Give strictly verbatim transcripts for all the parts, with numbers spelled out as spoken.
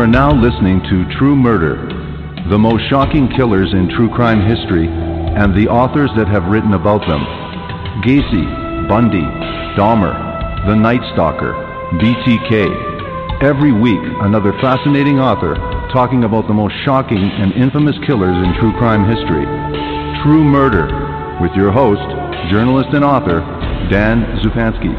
are now listening to True Murder, the most shocking killers in true crime history and the authors that have written about them. Gacy, Bundy, Dahmer, The Night Stalker, B T K. Every week, another fascinating author talking about the most shocking and infamous killers in true crime history. True Murder, with your host, journalist and author, Dan Zupansky.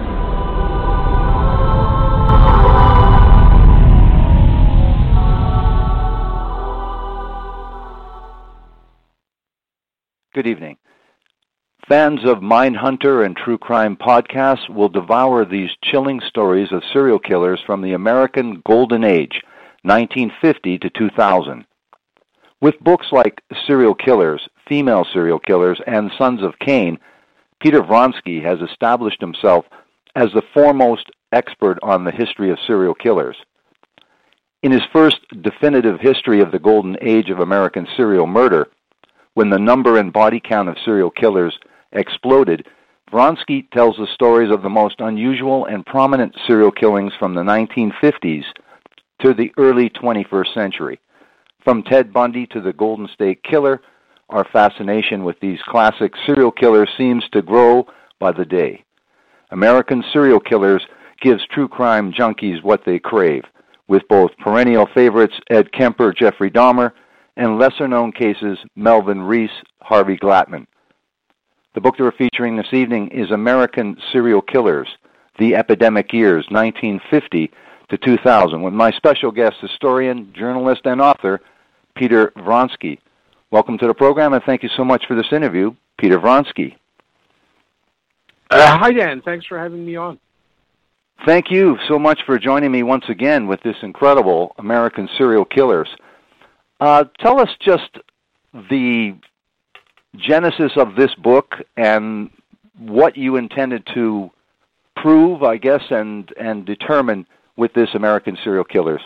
Good evening. Fans of Mindhunter and True Crime podcasts will devour these chilling stories of serial killers from the American Golden Age, nineteen fifty to two thousand. With books like Serial Killers, Female Serial Killers, and Sons of Cain, Peter Vronsky has established himself as the foremost expert on the history of serial killers. In his first definitive history of the Golden Age of American serial murder, when the number and body count of serial killers exploded, Vronsky tells the stories of the most unusual and prominent serial killings from the nineteen fifties to the early twenty-first century. From Ted Bundy to the Golden State Killer, our fascination with these classic serial killers seems to grow by the day. American Serial Killers gives true crime junkies what they crave, with both perennial favorites Ed Kemper, Jeffrey Dahmer, and lesser-known cases Melvin Reese, Harvey Glattman. The book that we're featuring this evening is American Serial Killers, The Epidemic Years, nineteen fifty to two thousand, with my special guest, historian, journalist, and author, Peter Vronsky. Welcome to the program, and thank you so much for this interview, Peter Vronsky. Uh, hi, Dan. Thanks for having me on. Thank you so much for joining me once again with this incredible American Serial Killers. Uh, tell us just the genesis of this book and what you intended to prove, I guess, and, and determine with this American Serial Killers.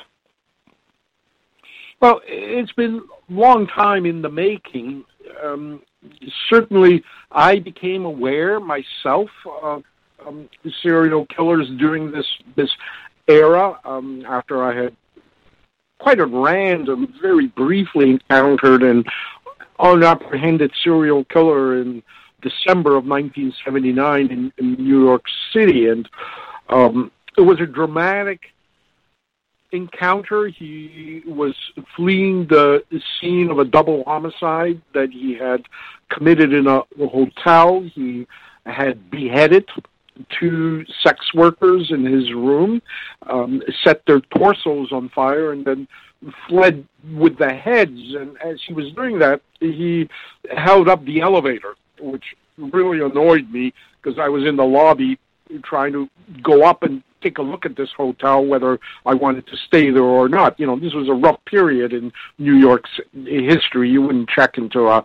Well, it's been a long time in the making. Um, certainly, I became aware myself of um, serial killers during this, this era um, after I had quite a random, very briefly encountered an unapprehended serial killer in December of nineteen seventy-nine in, in New York City. And um, it was a dramatic encounter. He was fleeing the scene of a double homicide that he had committed in a, a hotel. He had beheaded two sex workers in his room, um, set their torsos on fire, and then fled with the heads. And as he was doing that, he held up the elevator, which really annoyed me because I was in the lobby trying to go up and take a look at this hotel, whether I wanted to stay there or not. You know, this was a rough period in New York's history. You wouldn't check into a, a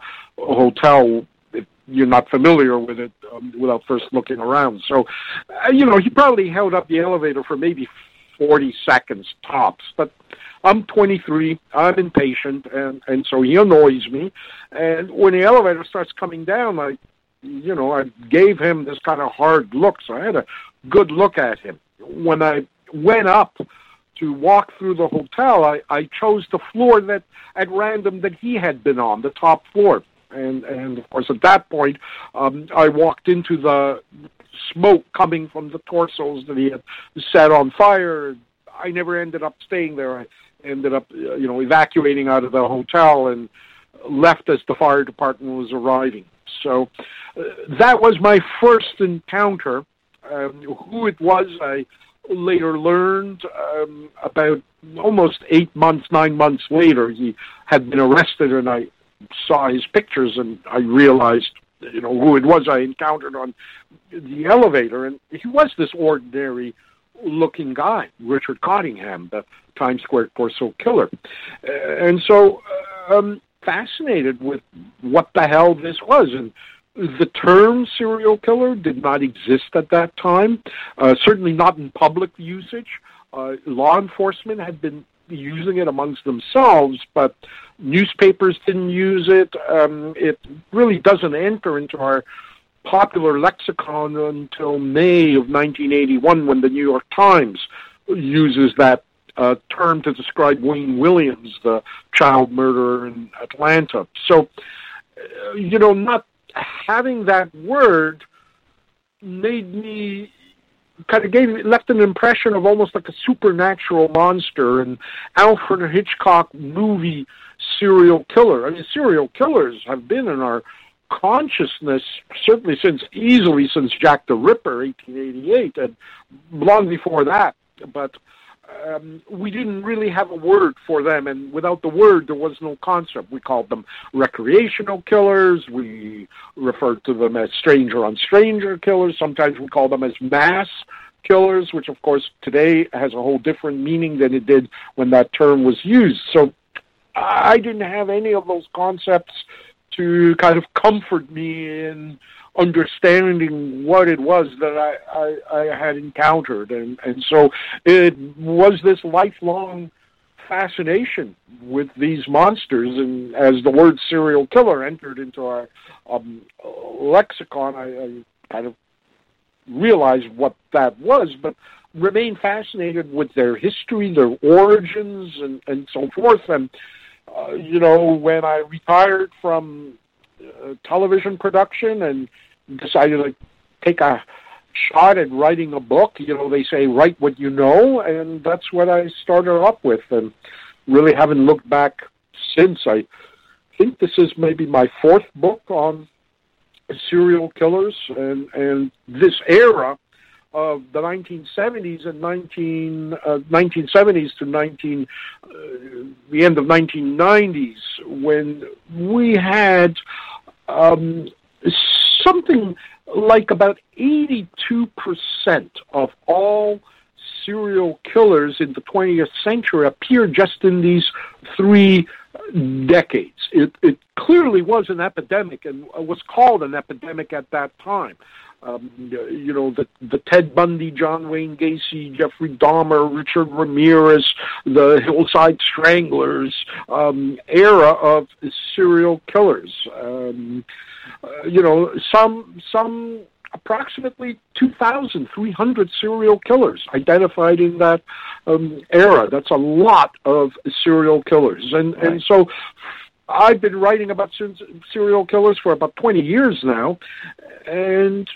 hotel if you're not familiar with it um, without first looking around. So, uh, you know, he probably held up the elevator for maybe forty seconds tops. But I'm twenty-three, I'm impatient, and, and so he annoys me. And when the elevator starts coming down, I, you know, I gave him this kind of hard look, so I had a good look at him. When I went up to walk through the hotel, I, I chose the floor that at random that he had been on, the top floor. And, and of course, at that point, um, I walked into the smoke coming from the torsos that he had set on fire. I never ended up staying there. I ended up, you know, evacuating out of the hotel and left as the fire department was arriving. So uh, that was my first encounter. Um, who it was, I later learned um, about almost eight months, nine months later. He had been arrested, and I saw his pictures, and I realized, you know, who it was I encountered on the elevator. And he was this ordinary-looking guy, Richard Cottingham, the Times Square torso killer. Uh, and so, um, fascinated with what the hell this was. And the term serial killer did not exist at that time, uh, certainly not in public usage. Uh, law enforcement had been using it amongst themselves, but newspapers didn't use it. Um, it really doesn't enter into our popular lexicon until May of nineteen eighty-one, when the New York Times uses that uh, term to describe Wayne Williams, the child murderer in Atlanta. So, uh, you know, not having that word made me kind of gave left an impression of almost like a supernatural monster, and Alfred Hitchcock movie serial killer. I mean, serial killers have been in our consciousness certainly since easily since Jack the Ripper, eighteen eighty-eight, and long before that. But um, we didn't really have a word for them, and without the word, there was no concept. We called them recreational killers. We referred to them as stranger-on-stranger killers. Sometimes we call them as mass killers, which, of course, today has a whole different meaning than it did when that term was used. So I didn't have any of those concepts to kind of comfort me in understanding what it was that I, I, I had encountered. And, and so it was this lifelong fascination with these monsters. And as the word serial killer entered into our um, lexicon, I, I kind of realized what that was, but remained fascinated with their history, their origins, and, and so forth. And, uh, you know, when I retired from uh, television production and decided to take a shot at writing a book, you know, they say, write what you know, and that's what I started up with, and really haven't looked back since. I think this is maybe my fourth book on serial killers, and, and this era of the nineteen seventies and nineteen, uh, nineteen seventies to nineteen, uh, the end of nineteen nineties, when we had um, something like about eighty-two percent of all serial killers in the twentieth century appeared just in these three decades. It, it clearly was an epidemic, and was called an epidemic at that time. Um, you know, the, the Ted Bundy, John Wayne Gacy, Jeffrey Dahmer, Richard Ramirez, the Hillside Stranglers um, era of serial killers. Um, uh, you know, some some approximately two thousand three hundred serial killers identified in that um, era. That's a lot of serial killers. And, right. and so I've been writing about serial killers for about twenty years now, and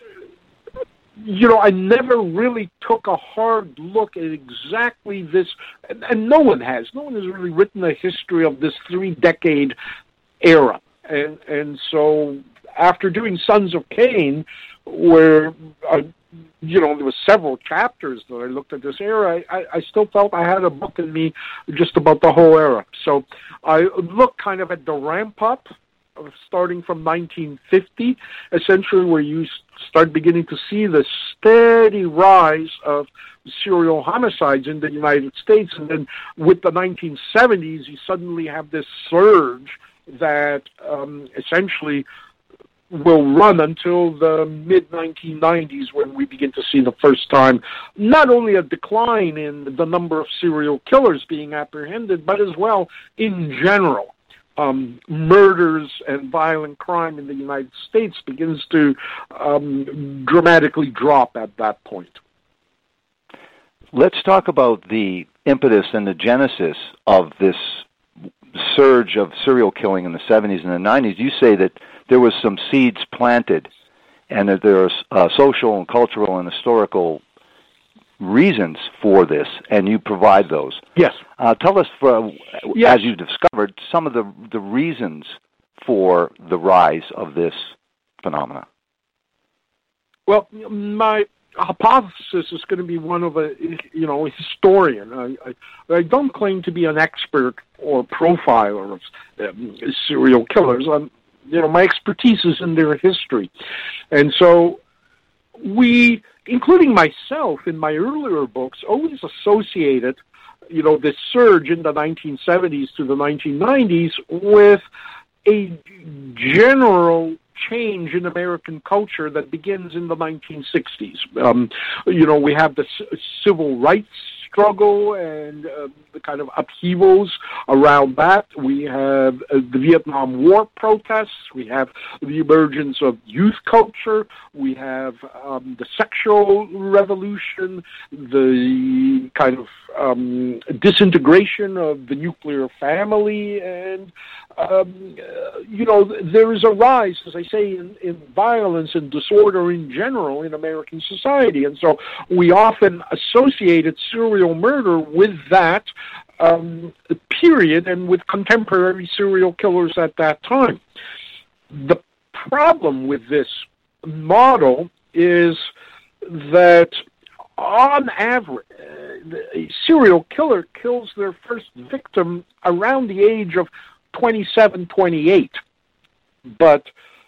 you know, I never really took a hard look at exactly this, and, and no one has. No one has really written a history of this three-decade era. And and so after doing Sons of Cain, where, uh, you know, there were several chapters that I looked at this era, I, I still felt I had a book in me just about the whole era. So I looked kind of at the ramp-up, starting from nineteen fifty, essentially where you start beginning to see the steady rise of serial homicides in the United States. And then with the nineteen seventies, you suddenly have this surge that um, essentially will run until the mid nineteen nineties, when we begin to see the first time not only a decline in the number of serial killers being apprehended, but as well in general. Um, murders and violent crime in the United States begins to um, dramatically drop at that point. Let's talk about the impetus and the genesis of this surge of serial killing in the seventies and the nineties. You say that there was some seeds planted and that there are uh, social and cultural and historical reasons for this, and you provide those. Yes. Uh, tell us, for, yes. as you've discovered, some of the the reasons for the rise of this phenomena. Well, my hypothesis is going to be one of a, you know, a historian. I, I, I don't claim to be an expert or profiler of um, serial killers. I'm, you know, my expertise is in their history, and so we, including myself in my earlier books, always associated, you know, this surge in the nineteen seventies to the nineteen nineties with a general change in American culture that begins in the nineteen sixties. Um, you know, we have the c- civil rights struggle and uh, the kind of upheavals around that. We have uh, the Vietnam War protests. We have the emergence of youth culture. We have um, the sexual revolution, the kind of um, disintegration of the nuclear family, and um, uh, you know, there is a rise, as I say, in, in violence and disorder in general in American society, and so we often associated serial murder with that um, period and with contemporary serial killers at that time. The problem with this model is that on average, a serial killer kills their first victim around the age of twenty-seven, twenty-eight, but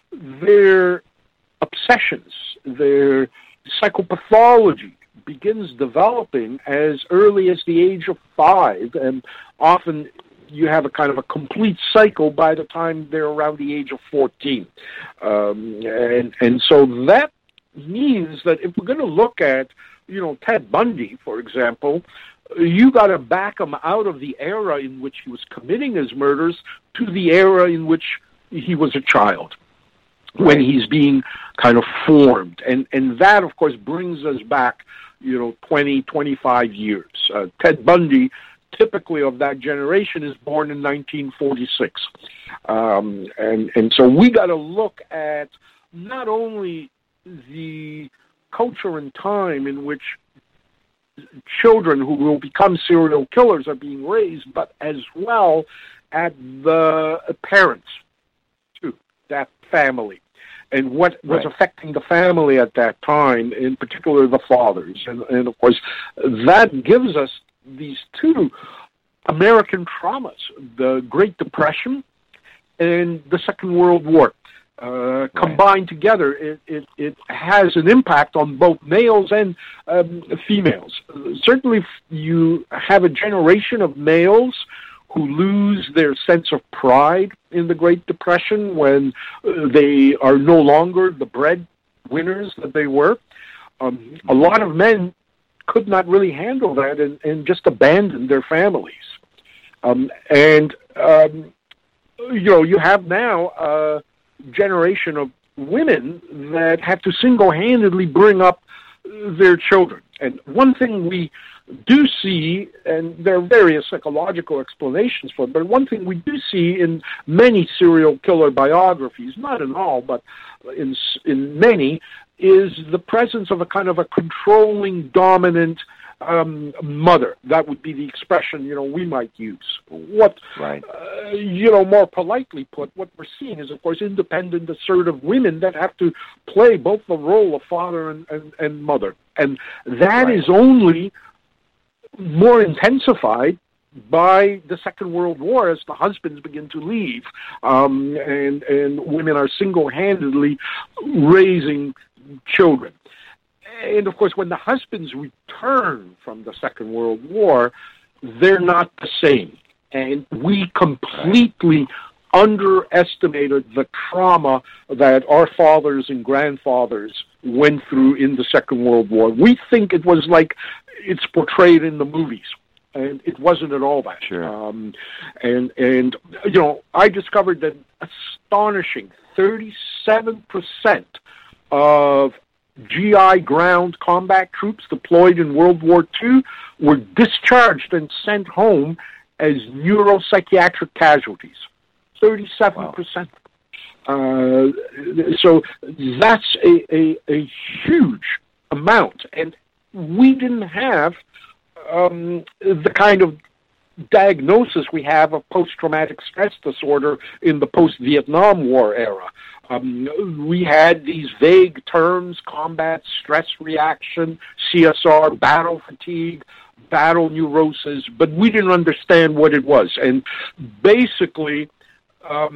their obsessions, their psychopathology begins developing as early as the age of five, and often you have a kind of a complete cycle by the time they're around the age of fourteen. Um, and, and so that means that if we're going to look at, you know, Ted Bundy, for example, you got to back him out of the era in which he was committing his murders to the era in which he was a child, when he's being kind of formed. And, and that, of course, brings us back, you know, twenty, twenty-five years. Uh, Ted Bundy, typically of that generation, is born in nineteen forty-six. Um, and, and so we got to look at not only the culture and time in which children who will become serial killers are being raised, but as well at the parents, too, that family, and what was right. affecting the family at that time, in particular the fathers. And, and of course, that gives us these two American traumas, the Great Depression and the Second World War. Uh, combined right. together, it, it, it has an impact on both males and um, females. Uh, certainly, you have a generation of males who lose their sense of pride in the Great Depression when uh, they are no longer the breadwinners that they were. Um, a lot of men could not really handle that and, and just abandoned their families. Um, and, um, you know, you have now Uh, generation of women that have to single-handedly bring up their children. And one thing we do see, and there are various psychological explanations for it, but one thing we do see in many serial killer biographies, not in all, but in in many, is the presence of a kind of a controlling, dominant Um, mother. That would be the expression, you know, we might use. What, right. uh, you know, more politely put, what we're seeing is, of course, independent, assertive women that have to play both the role of father and, and, and mother. And that right. is only more intensified by the Second World War as the husbands begin to leave, um, and, and women are single-handedly raising children. And, of course, when the husbands return from the Second World War, they're not the same. And we completely underestimated the trauma that our fathers and grandfathers went through in the Second World War. We think it was like it's portrayed in the movies. And it wasn't at all that. Sure. Um, and, and, you know, I discovered that astonishing thirty-seven percent of G I ground combat troops deployed in World War Two were discharged and sent home as neuropsychiatric casualties. thirty-seven percent. Wow. Uh, so that's a, a, a huge amount. And we didn't have um, the kind of diagnosis we have of post-traumatic stress disorder in the post-Vietnam War era. Um, we had these vague terms: combat stress reaction, C S R, battle fatigue, battle neurosis, but we didn't understand what it was. And basically, um,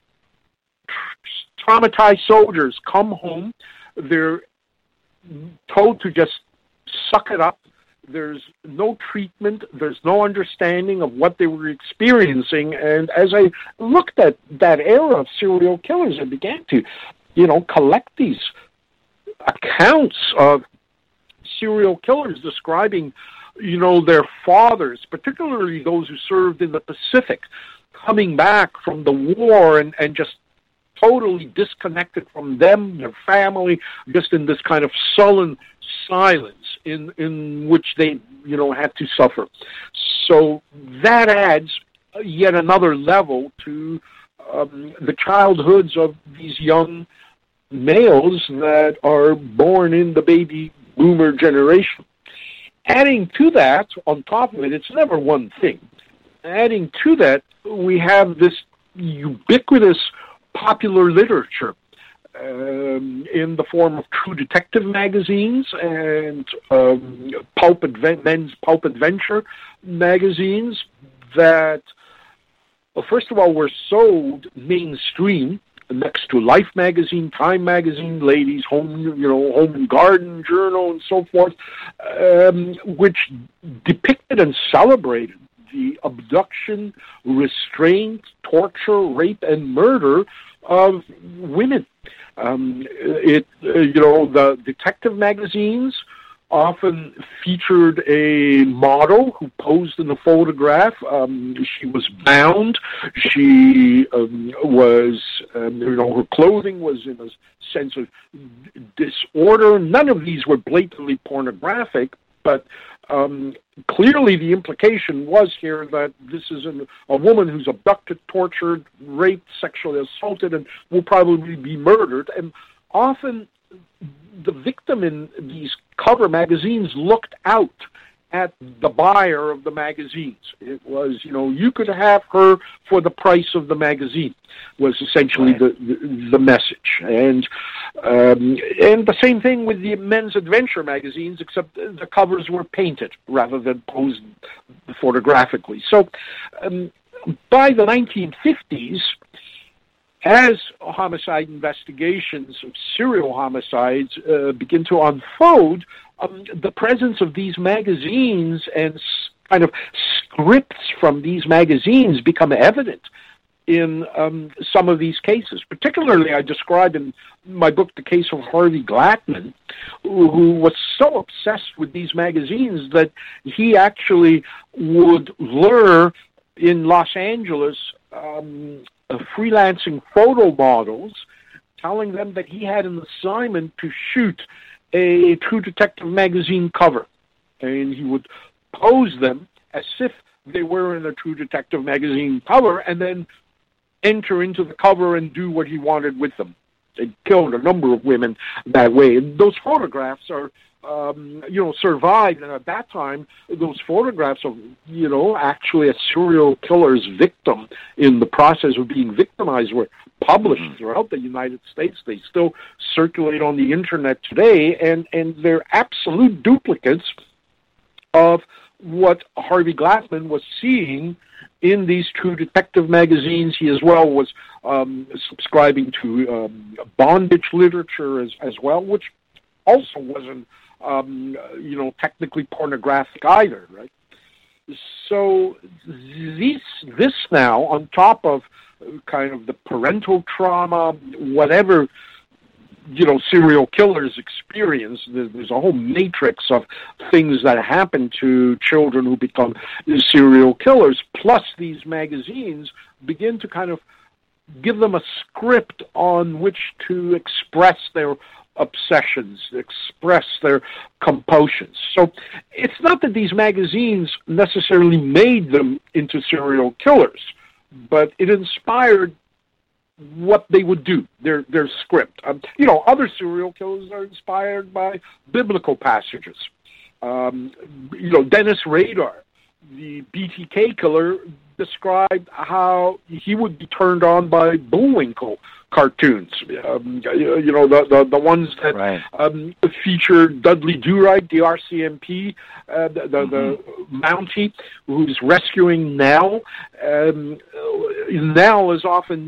traumatized soldiers come home, they're told to just suck it up. There's no treatment. There's no understanding of what they were experiencing. And as I looked at that era of serial killers, I began to, you know, collect these accounts of serial killers describing you know, their fathers, particularly those who served in the Pacific, coming back from the war and, and just totally disconnected from them, their family, just in this kind of sullen silence in, in which they, you know, had to suffer. So that adds yet another level to um, the childhoods of these young males that are born in the baby boomer generation. Adding to that, on top of it, it's never one thing. Adding to that, we have this ubiquitous popular literature um, in the form of true detective magazines and um, pulp adve- men's pulp adventure magazines that, well, first of all, were sold mainstream next to Life magazine, Time magazine, Ladies' Home, you know, Home and Garden Journal, and so forth, um, which depicted and celebrated the abduction, restraint, torture, rape, and murder of women. Um, it, uh, you know, the detective magazines often featured a model who posed in a photograph. Um, she was bound. She um, was, um, you know, her clothing was in a sense of disorder. None of these were blatantly pornographic, but um, clearly the implication was here that this is an, a woman who's abducted, tortured, raped, sexually assaulted, and will probably be murdered. And often the victim in these cover magazines looked out at the buyer of the magazines. It was, you know, you could have her for the price of the magazine, was essentially right. the, the the message. And um, and the same thing with the men's adventure magazines, except the covers were painted rather than posed photographically. So um, by the nineteen fifties, as homicide investigations of serial homicides uh, begin to unfold, um, the presence of these magazines and s- kind of scripts from these magazines become evident in um, some of these cases. Particularly, I describe in my book the case of Harvey Glattman, who, who was so obsessed with these magazines that he actually would lure in Los Angeles um, Uh, freelancing photo models, telling them that he had an assignment to shoot a True Detective magazine cover. And he would pose them as if they were in a True Detective magazine cover and then enter into the cover and do what he wanted with them. They killed a number of women that way. And those photographs are, um, you know, survived. And at that time, those photographs of, you know, actually a serial killer's victim in the process of being victimized were published mm-hmm. throughout the United States. They still circulate on the internet today, and, and they're absolute duplicates of what Harvey Glattman was seeing in these True Detective magazines. He as well was um, subscribing to um, bondage literature as, as well, which also wasn't, um, you know, technically pornographic either, right? So this, this now, on top of kind of the parental trauma, whatever, you know, serial killers experience, there's a whole matrix of things that happen to children who become serial killers, plus these magazines begin to kind of give them a script on which to express their obsessions, express their compulsions. So it's not that these magazines necessarily made them into serial killers, but it inspired what they would do, their their script. Um, you know, other serial killers are inspired by biblical passages. Um, you know, Dennis Rader, the B T K killer, described how he would be turned on by Bullwinkle cartoons. Um, you know, the the, the ones that right. um, feature Dudley Do-Right, the R C M P, uh, the, the, mm-hmm. the Mountie, who's rescuing Nell. Um, Nell is often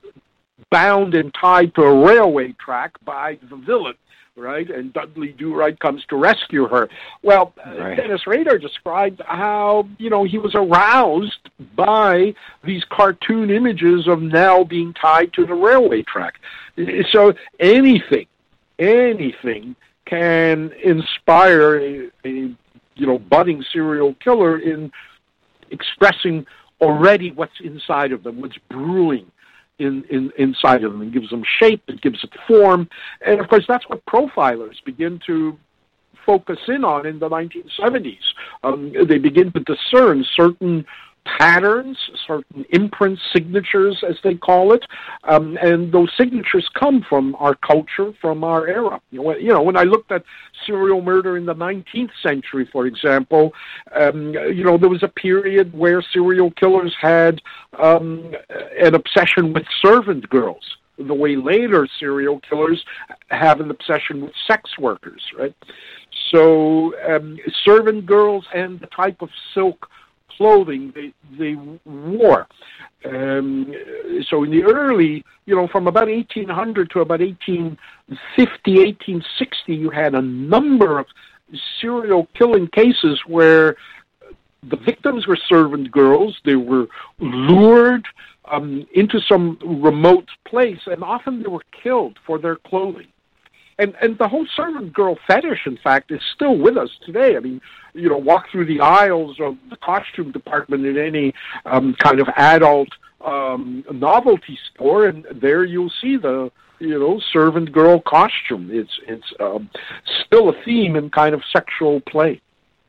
bound and tied to a railway track by the villain, right? And Dudley Do-Right comes to rescue her. Well, right. Dennis Rader described how, you know, he was aroused by these cartoon images of Nell being tied to the railway track. So anything, anything can inspire a, a you know, budding serial killer in expressing already what's inside of them, what's brewing in, in inside of them. It gives them shape, it gives it form, and of course that's what profilers begin to focus in on in the nineteen seventies. Um, they begin to discern certain patterns, certain imprint signatures, as they call it, um, and those signatures come from our culture, from our era. You know, when, you know, when I looked at serial murder in the nineteenth century, for example, um, you know, there was a period where serial killers had um, an obsession with servant girls, the way later serial killers have an obsession with sex workers, right? So um, servant girls and the type of silk clothing they, they wore. Um, so in the early, you know, from about eighteen hundred to about eighteen fifty, eighteen sixty, you had a number of serial killing cases where the victims were servant girls. They were lured um, into some remote place, and often they were killed for their clothing. And and the whole servant girl fetish, in fact, is still with us today. I mean, you know, walk through the aisles of the costume department in any um, kind of adult um, novelty store, and there you'll see the, you know, servant girl costume. It's it's um, still a theme in kind of sexual play.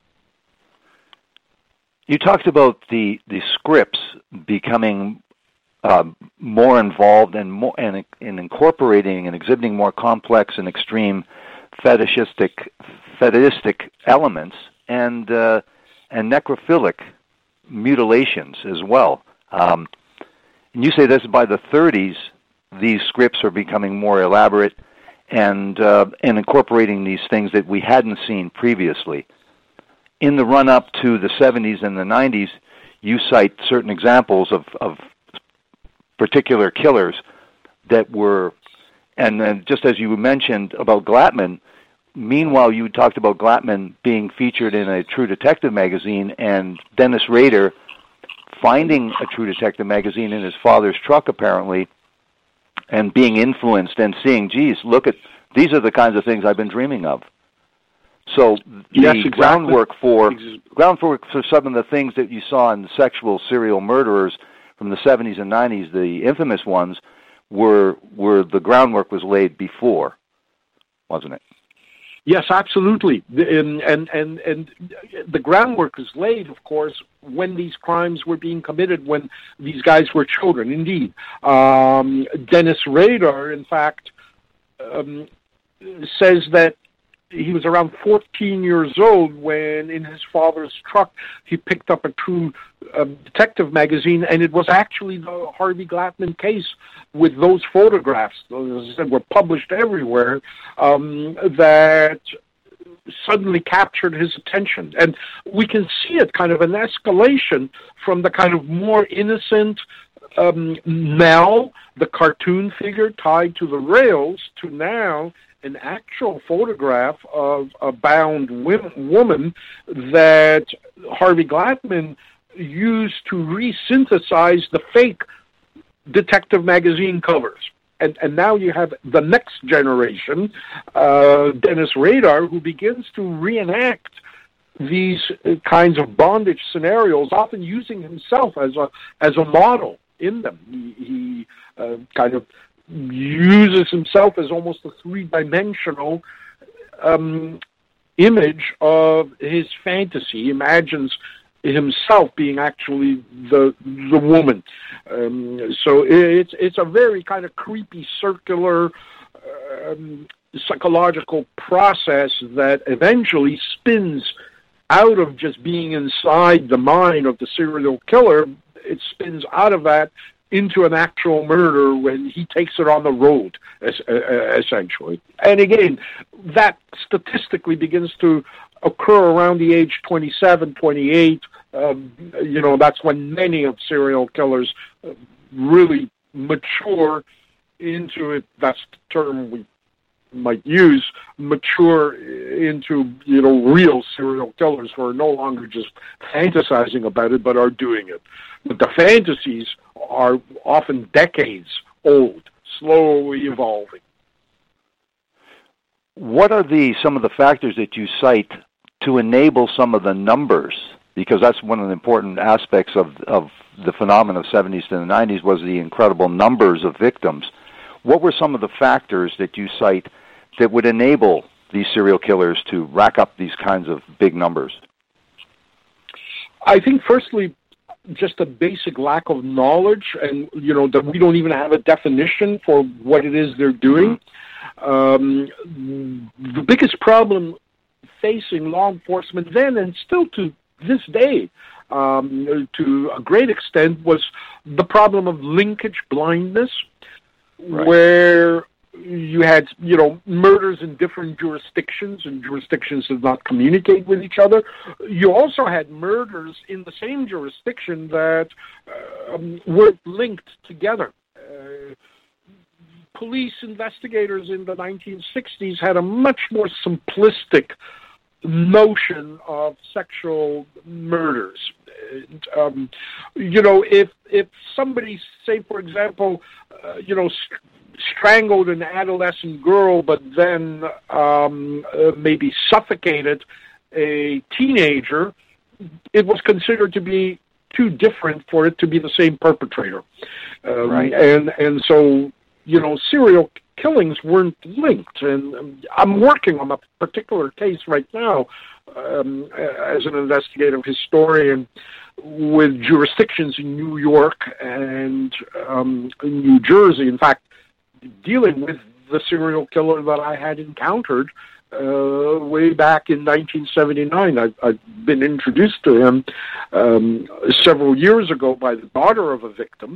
You talked about the the scripts becoming Uh, more involved and more and in incorporating and exhibiting more complex and extreme fetishistic fetishistic elements and uh, and necrophilic mutilations as well. Um, and you say this by the thirties, these scripts are becoming more elaborate and uh, and incorporating these things that we hadn't seen previously. In the run up to the seventies and the nineties, you cite certain examples of, of particular killers that were, and then just as you mentioned about Glatman, meanwhile you talked about Glatman being featured in a True Detective magazine and Dennis Rader finding a True Detective magazine in his father's truck apparently and being influenced and seeing, geez, look at, these are the kinds of things I've been dreaming of. So the yes, exactly. groundwork for groundwork for some of the things that you saw in the sexual serial murderers from the seventies and nineties, the infamous ones, were were the groundwork was laid before, wasn't it? Yes, absolutely. And, and, and, and the groundwork was laid, of course, when these crimes were being committed, when these guys were children, indeed. Um, Dennis Rader, in fact, um, says that he was around fourteen years old when, in his father's truck, he picked up a True um, Detective magazine, and it was actually the Harvey Glatman case with those photographs, as I said, were published everywhere, um, that suddenly captured his attention. And we can see it kind of an escalation from the kind of more innocent um, Mel, the cartoon figure tied to the rails, to now an actual photograph of a bound woman that Harvey Glatman used to re-synthesize the fake Detective magazine covers. And, and now you have the next generation, uh, Dennis Rader, who begins to reenact these kinds of bondage scenarios, often using himself as a as a model in them. He, he uh, kind of uses himself as almost a three-dimensional um, image of his fantasy. He imagines himself being actually the the woman. Um, so it's it's a very kind of creepy, circular, um, psychological process that eventually spins out of just being inside the mind of the serial killer. It spins out of that into an actual murder when he takes it on the road, essentially. And again, that statistically begins to occur around the age twenty-seven, twenty-eight. Um, you know, that's when many of serial killers really mature into it. That's the term we might use, mature into, you know, real serial killers who are no longer just fantasizing about it, but are doing it. But the fantasies are often decades old, slowly evolving. What are the some of the factors that you cite to enable some of the numbers, because that's one of the important aspects of, of the phenomenon of seventies to the nineties was the incredible numbers of victims. What were some of the factors that you cite that would enable these serial killers to rack up these kinds of big numbers? I think, firstly, just a basic lack of knowledge, and, you know, that we don't even have a definition for what it is they're doing. Um, the biggest problem facing law enforcement then, and still to this day, um, to a great extent, was the problem of linkage blindness, right, where you had, you know, murders in different jurisdictions, and jurisdictions did not communicate with each other. You also had murders in the same jurisdiction that um, were linked together. Uh, police investigators in the nineteen sixties had a much more simplistic notion of sexual murders. Um, you know, if if somebody, say, for example, uh, you know, st- strangled an adolescent girl, but then um, uh, maybe suffocated a teenager, it was considered to be too different for it to be the same perpetrator. Um, right. And and so, you know, serial killings weren't linked. And um, I'm working on a particular case right now um, as an investigative historian with jurisdictions in New York and um, New Jersey. In fact, dealing with the serial killer that I had encountered uh, way back in nineteen seventy-nine. I've, I've been introduced to him um, several years ago by the daughter of a victim.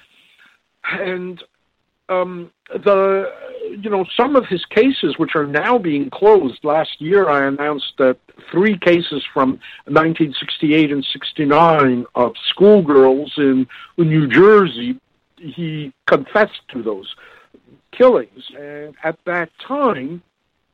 And um, the, you know, some of his cases, which are now being closed, last year I announced that three cases from nineteen sixty-eight and sixty-nine of schoolgirls in New Jersey, he confessed to those killings. And at that time,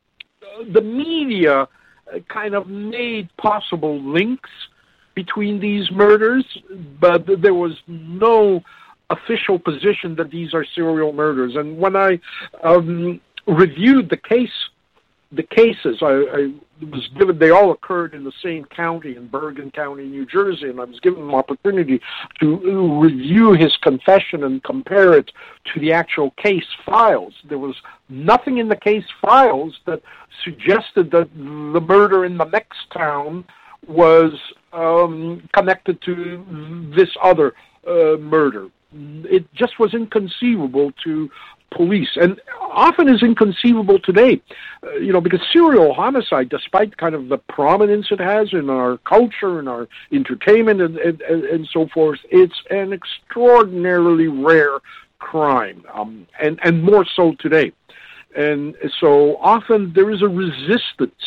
the media kind of made possible links between these murders, but there was no official position that these are serial murders. And when I um, reviewed the case, the cases, I, I was given, they all occurred in the same county, in Bergen County, New Jersey, and I was given an opportunity to review his confession and compare it to the actual case files. There was nothing in the case files that suggested that the murder in the next town was um, connected to this other uh, murder. It just was inconceivable to police, and often is inconceivable today, uh, you know, because serial homicide, despite kind of the prominence it has in our culture and our entertainment and, and, and so forth, it's an extraordinarily rare crime, um, and, and more so today. And so often there is a resistance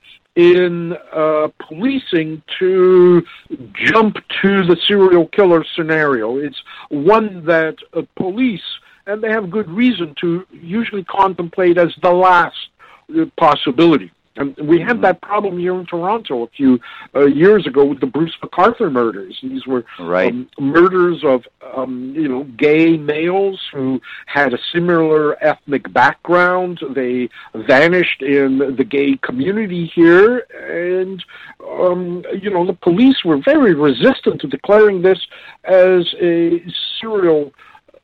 in uh, policing to jump to the serial killer scenario. It's one that uh, police, and they have good reason to, usually contemplate as the last uh, possibility. And we had that problem here in Toronto a few uh, years ago with the Bruce McArthur murders. These were right. um, murders of, um, you know, gay males who had a similar ethnic background. They vanished in the gay community here, and, um, you know, the police were very resistant to declaring this as a serial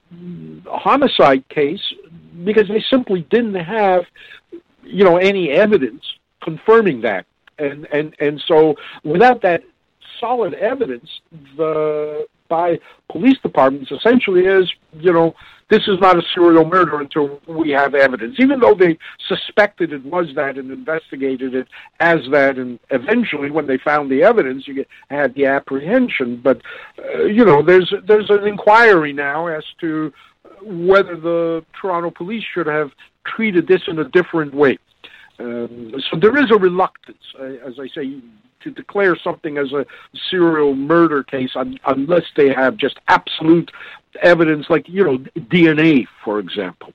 homicide case because they simply didn't have, you know, any evidence confirming that. And, and, and so without that solid evidence, the, by police departments essentially is, you know, this is not a serial murder until we have evidence, even though they suspected it was that and investigated it as that. And eventually when they found the evidence, you get, had the apprehension. But, uh, you know, there's, there's an inquiry now as to whether the Toronto police should have treated this in a different way. Um, so there is a reluctance, uh, as I say, to declare something as a serial murder case un- unless they have just absolute evidence, like, you know, D N A, for example.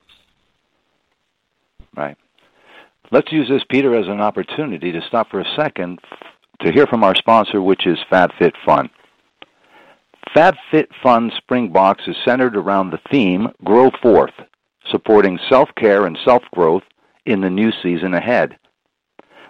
Right. Let's use this, Peter, as an opportunity to stop for a second to hear from our sponsor, which is FabFitFun. FabFitFun Spring Box is centered around the theme, Grow Forth, supporting self-care and self-growth in the new season ahead.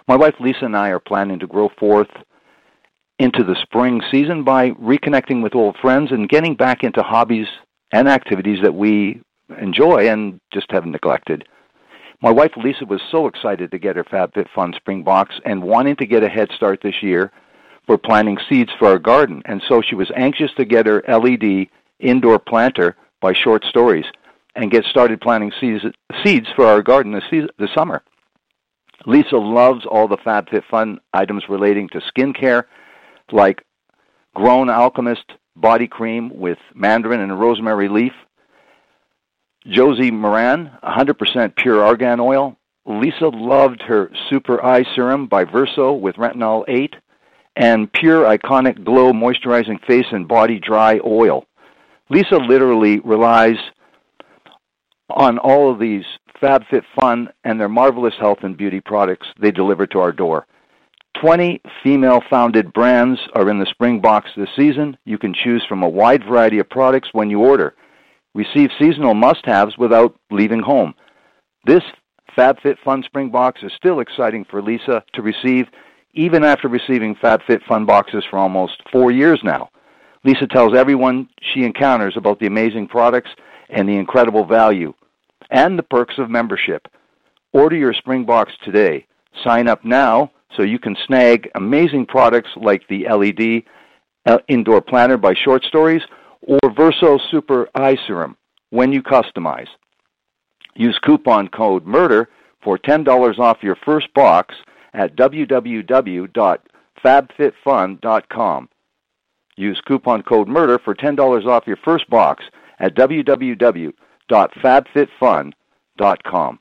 My wife Lisa and I are planning to grow forth into the spring season by reconnecting with old friends and getting back into hobbies and activities that we enjoy and just have neglected. My wife Lisa was so excited to get her FabFitFun spring box and wanting to get a head start this year for planting seeds for our garden, and so she was anxious to get her L E D indoor planter by Short Stories and get started planting seeds for our garden this, season, this summer. Lisa loves all the FabFitFun items relating to skincare, like Grown Alchemist body cream with mandarin and rosemary leaf, Josie Moran, one hundred percent pure argan oil. Lisa loved her Super Eye Serum by Verso with retinol eight, and Pure Iconic Glow Moisturizing Face and Body Dry Oil. Lisa literally relies on all of these FabFitFun and their marvelous health and beauty products they deliver to our door. twenty female-founded brands are in the spring box this season. You can choose from a wide variety of products when you order. Receive seasonal must-haves without leaving home. This FabFitFun spring box is still exciting for Lisa to receive, even after receiving FabFitFun boxes for almost four years now. Lisa tells everyone she encounters about the amazing products and the incredible value and the perks of membership. Order your spring box today. Sign up now so you can snag amazing products like the L E D uh, Indoor Planner by Short Stories or Verso Super Eye Serum when you customize. Use coupon code MURDER for ten dollars off your first box at w w w dot fab fit fun dot com. Use coupon code MURDER for ten dollars off your first box at w w w dot fab fit fun dot com.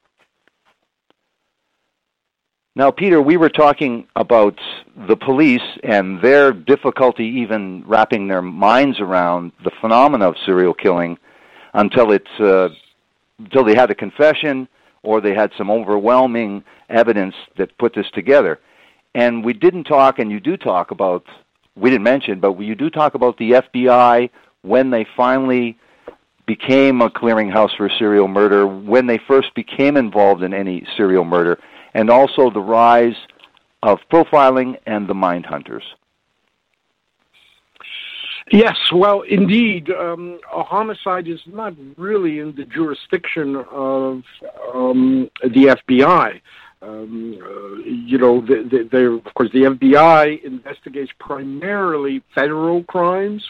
Now, Peter, we were talking about the police and their difficulty even wrapping their minds around the phenomena of serial killing until it's uh, until they had a confession or they had some overwhelming evidence that put this together. And we didn't talk, and you do talk about, we didn't mention, but you do talk about the F B I when they finally became a clearinghouse for serial murder, when they first became involved in any serial murder, and also the rise of profiling and the mind hunters. Yes, well, indeed, um, a homicide is not really in the jurisdiction of um, the F B I. Um, uh, you know, they, they, they, of course, the F B I investigates primarily federal crimes.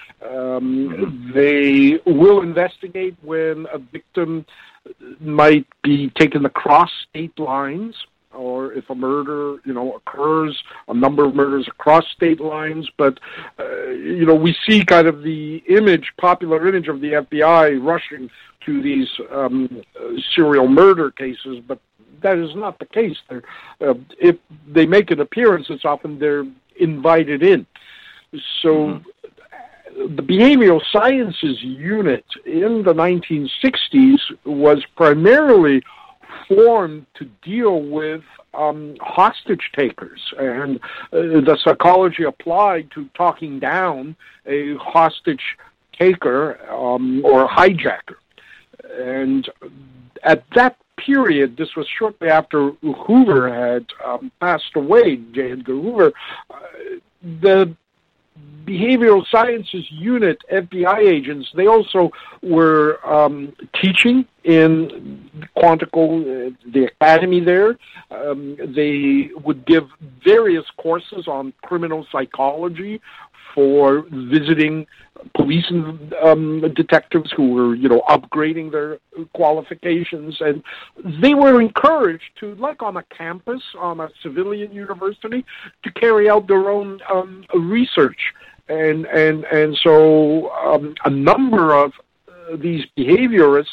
Um, they will investigate when a victim might be taken across state lines, or if a murder, you know, occurs, a number of murders across state lines. But, uh, you know, we see kind of the image, popular image of the F B I rushing to these um, uh, serial murder cases, but that is not the case. Uh, if they make an appearance, it's often they're invited in. So mm-hmm. the Behavioral Sciences Unit in the nineteen sixties was primarily formed to deal with um, hostage takers, and uh, the psychology applied to talking down a hostage taker um, or hijacker. And at that period, this was shortly after Hoover had um, passed away, J. Edgar Hoover, uh, the Behavioral Sciences Unit, F B I agents, they also were um, teaching in Quantico, uh, the academy there. Um, they would give various courses on criminal psychology for visiting police um, detectives who were, you know, upgrading their qualifications. And they were encouraged to, like on a campus, on a civilian university, to carry out their own um, research. And and and so um, a number of uh, these behaviorists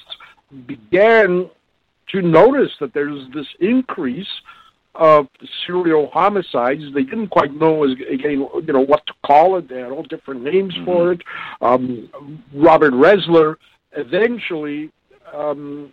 began to notice that there's this increase of serial homicides. They didn't quite know, as again, you know, what to call it. They had all different names mm-hmm. for it. Um, Robert Ressler eventually, um,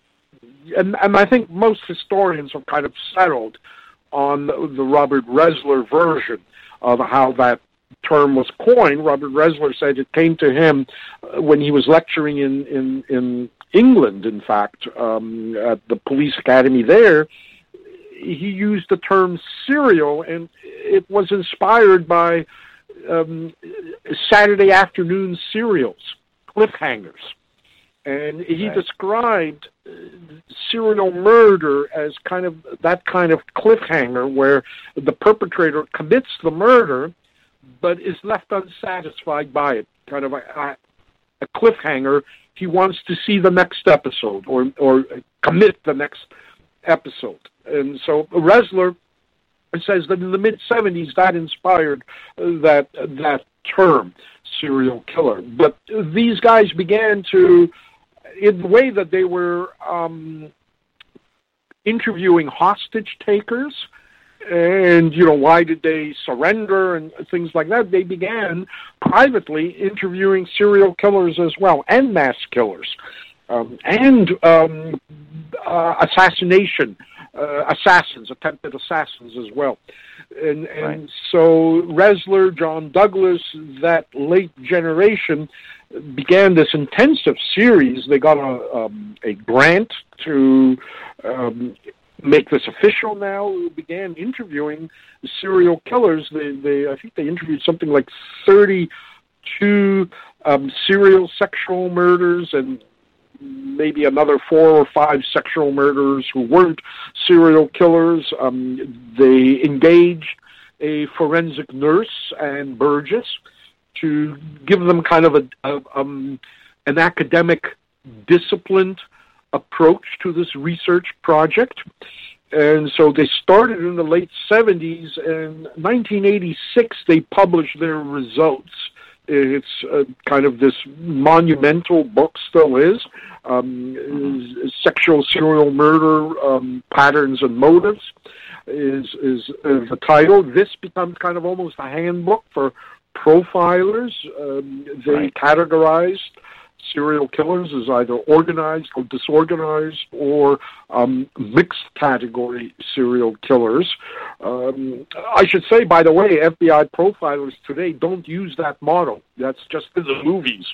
and and I think most historians have kind of settled on the, the Robert Ressler version of how that term was coined. Robert Ressler said it came to him uh, when he was lecturing in, in, in England, in fact, um, at the police academy there. he used the term serial, and it was inspired by um, Saturday afternoon serials, cliffhangers. And he right. described uh, serial murder as kind of that kind of cliffhanger where the perpetrator commits the murder but is left unsatisfied by it, kind of a, a, a cliffhanger. He wants to see the next episode or, or commit the next episode. And so Ressler says that in the mid-seventies that inspired that that term, serial killer. But these guys began to, in the way that they were um, interviewing hostage takers, and, you know, why did they surrender and things like that, they began privately interviewing serial killers as well, and mass killers, um, and um, uh, assassination, uh, assassins, attempted assassins as well. And, and right. so Ressler, John Douglas, that late generation began this intensive series. They got a, um, a grant to um, make this official now. We began interviewing serial killers. They, they, I think they interviewed something like thirty-two um, serial sexual murders and maybe another four or five sexual murderers who weren't serial killers. Um, they engaged a forensic nurse, Anne Burgess, to give them kind of a, a um, an academic, disciplined approach to this research project. And so they started in the late seventies. In nineteen eighty-six, they published their results. It's uh, kind of this monumental book, still is, um, is sexual serial murder um, patterns and motives is, is, is the title. This becomes kind of almost a handbook for profilers. Um, they right. categorized serial killers as either organized or disorganized or um, mixed category serial killers. Um, I should say, by the way, F B I profilers today don't use that model. That's just in the movies.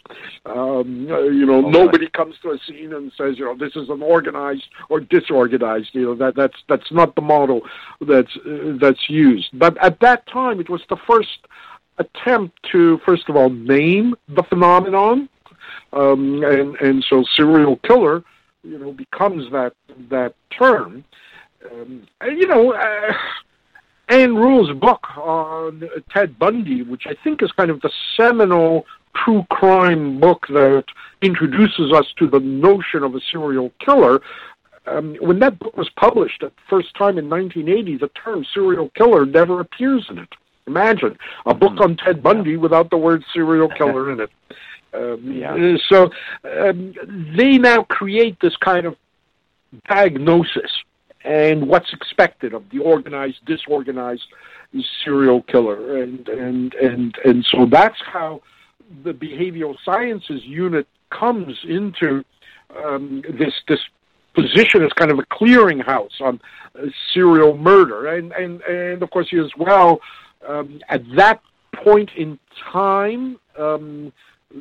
Um, you know, oh, nobody right. comes to a scene and says, you know, this is an organized or disorganized. You know, that that's that's not the model that's uh, that's used. But at that time, it was the first attempt to, first of all, name the phenomenon. Um, and, and so serial killer, you know, becomes that that term. Um, and, you know, uh, Ann Rule's book on Ted Bundy, which I think is kind of the seminal true crime book that introduces us to the notion of a serial killer. Um, when that book was published at the first time in nineteen eighty, the term serial killer never appears in it. Imagine a book on Ted Bundy without the word serial killer in it. Um, yeah. So um, they now create this kind of diagnosis and what's expected of the organized, disorganized serial killer, and and and and so that's how the behavioral sciences unit comes into um, this this position as kind of a clearinghouse on uh, serial murder, and and and of course as well um, at that point in time. Um,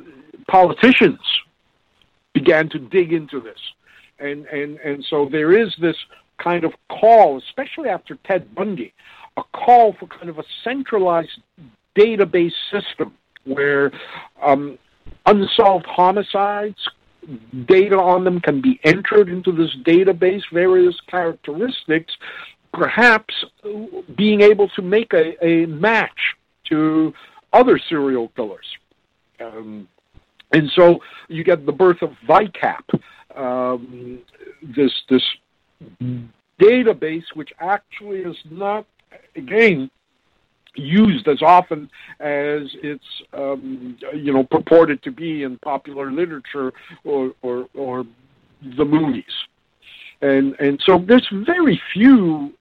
Politicians began to dig into this, and, and, and so there is this kind of call, especially after Ted Bundy, a call for kind of a centralized database system where um, unsolved homicides, data on them can be entered into this database, various characteristics, perhaps being able to make a, a match to other serial killers. Um, and so you get the birth of VICAP, um, this this database which actually is not, again, used as often as it's um, you know purported to be in popular literature or or, or the movies, and and so there's very few,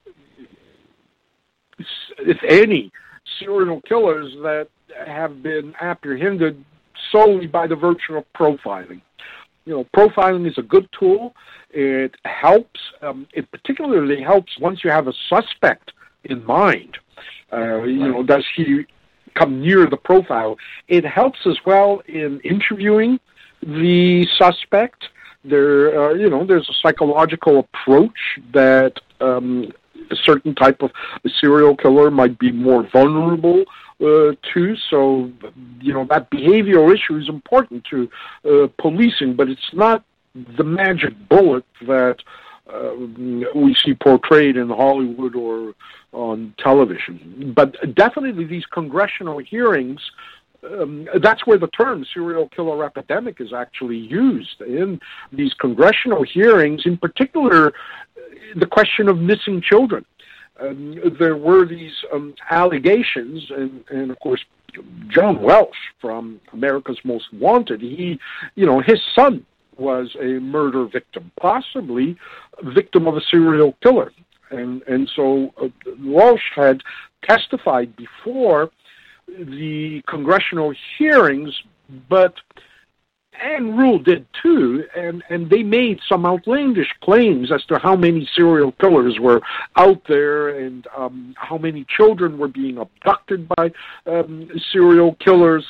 if any, serial killers that have been apprehended solely by the virtue of profiling. You know, profiling is a good tool. It helps. Um, it particularly helps once you have a suspect in mind. Uh, you know, does he come near the profile? It helps as well in interviewing the suspect. There, uh, you know, there's a psychological approach that um, a certain type of serial killer might be more vulnerable uh, to. So, you know, that behavioral issue is important to uh, policing, but it's not the magic bullet that uh, we see portrayed in Hollywood or on television. But definitely these congressional hearings, um, that's where the term serial killer epidemic is actually used. In these congressional hearings, in particular, the question of missing children. Um, there were these um, allegations, and, and of course, John Welsh from America's Most Wanted, he, you know, his son was a murder victim, possibly a victim of a serial killer. And and so uh, Walsh had testified before the congressional hearings, but Ann Rule did too, and, and they made some outlandish claims as to how many serial killers were out there and um, how many children were being abducted by um, serial killers.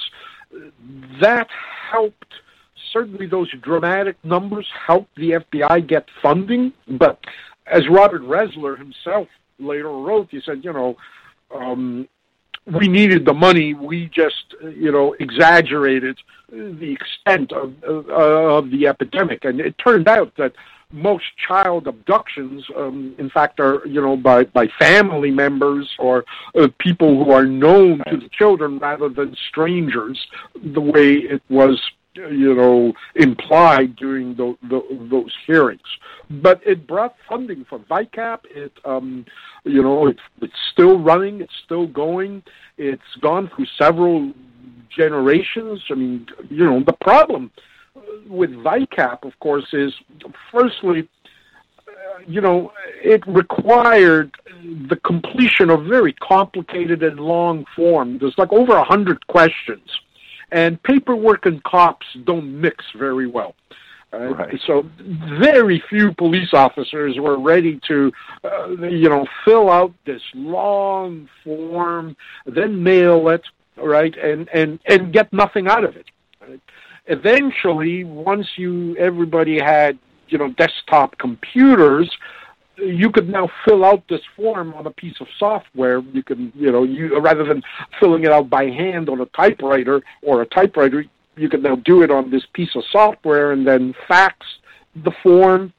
That helped. Certainly those dramatic numbers helped the F B I get funding, but as Robert Ressler himself later wrote, he said, you know, um, we needed the money. We just, you know, exaggerated the extent of, of, of the epidemic. And it turned out that most child abductions, um, in fact, are, you know, by, by family members or uh, people who are known to the children rather than strangers, the way it was, you know, implied during the, the, those hearings. But it brought funding for V I C A P. It, um, you know, it's, it's still running. It's still going. It's gone through several generations. I mean, you know, the problem with V I C A P, of course, is, firstly, uh, you know, it required the completion of very complicated and long form. There's like over a hundred questions. And paperwork and cops don't mix very well. Uh, right. So very few police officers were ready to, uh, you know, fill out this long form, then mail it, right, and, and, and get nothing out of it. Right? Eventually, once you everybody had, you know, desktop computers, you could now fill out this form on a piece of software. You can, you know, you rather than filling it out by hand on a typewriter or a typewriter, you can now do it on this piece of software and then fax the form.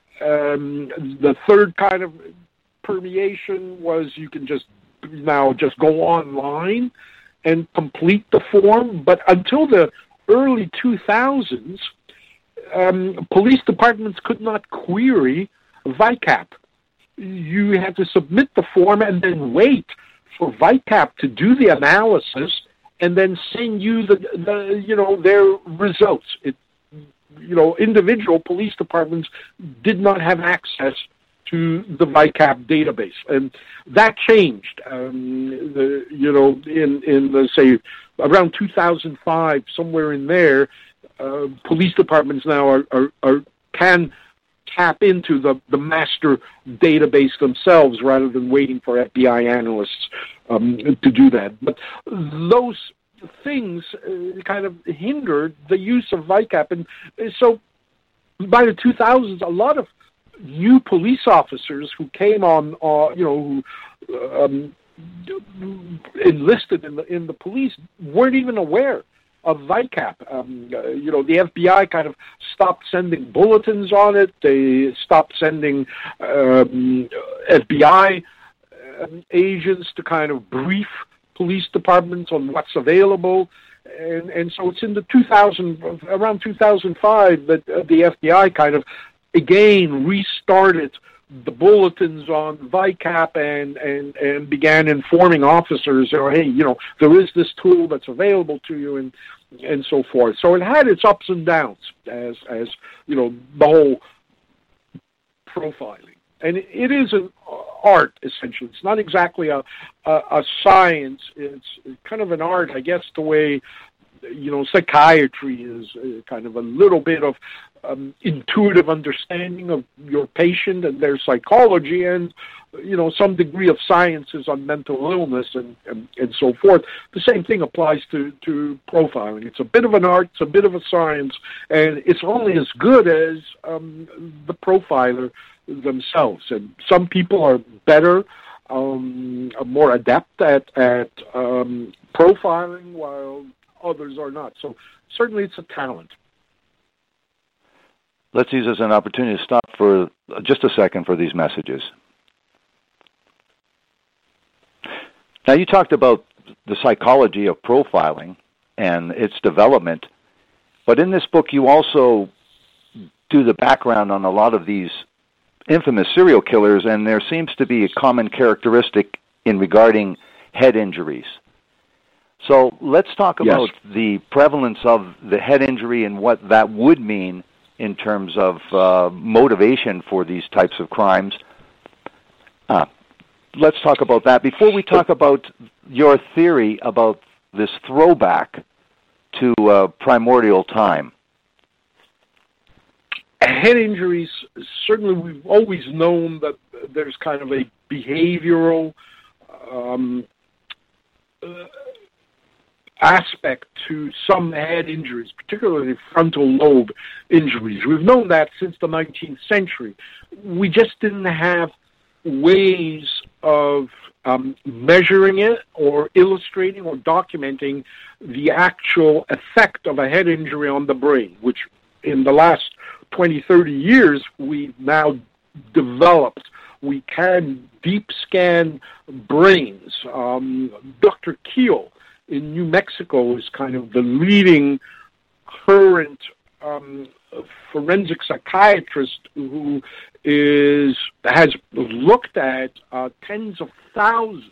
Um, the third kind of permeation was you can just now just go online and complete the form. But until the early two thousands, um, police departments could not query V I C A P. You had to submit the form and then wait for V I C A P to do the analysis and then send you the, the you know, their results. It, you know, individual police departments did not have access to the V I C A P database, and that changed. Um, the, you know, in in the, say around two thousand five, somewhere in there, uh, police departments now are, are, are can. tap into the, the master database themselves rather than waiting for F B I analysts um, to do that. But those things uh, kind of hindered the use of V I C A P. And so by the two thousands, a lot of new police officers who came on, uh, you know, who um, enlisted in the, in the police weren't even aware of V I C A P. Um, uh, you know, the F B I kind of stopped sending bulletins on it. They stopped sending um, F B I um, agents to kind of brief police departments on what's available. And, and so it's in the two thousand, around two thousand five that uh, the F B I kind of, again, restarted the bulletins on V I C A P and, and, and began informing officers, or hey, you know, there is this tool that's available to you, and and so forth. So it had its ups and downs as as you know, the whole profiling, and it, it is an art essentially. It's not exactly a, a a science. It's kind of an art, I guess, the way, you know, psychiatry is kind of a little bit of um, intuitive understanding of your patient and their psychology, and you know, some degree of sciences on mental illness and, and, and so forth. The same thing applies to, to profiling. It's a bit of an art, it's a bit of a science, and it's only as good as um, the profiler themselves. And some people are better, um, more adept at, at um, profiling, while others are not. So certainly it's a talent. Let's use this as an opportunity to stop for just a second for these messages. Now, you talked about the psychology of profiling and its development, but in this book you also do the background on a lot of these infamous serial killers, and there seems to be a common characteristic in regarding head injuries. So let's talk about yes. the prevalence of the head injury and what that would mean in terms of uh, motivation for these types of crimes. Ah. Let's talk about that. Before we talk about your theory about this throwback to uh, primordial time. Head injuries, certainly we've always known that there's kind of a behavioral um, uh, aspect to some head injuries, particularly frontal lobe injuries. We've known that since the nineteenth century. We just didn't have ways of um, measuring it or illustrating or documenting the actual effect of a head injury on the brain, which in the last twenty, thirty years we've now developed. We can deep scan brains. Um, Doctor Keel in New Mexico is kind of the leading current um, forensic psychiatrist who is has looked at uh, tens of thousands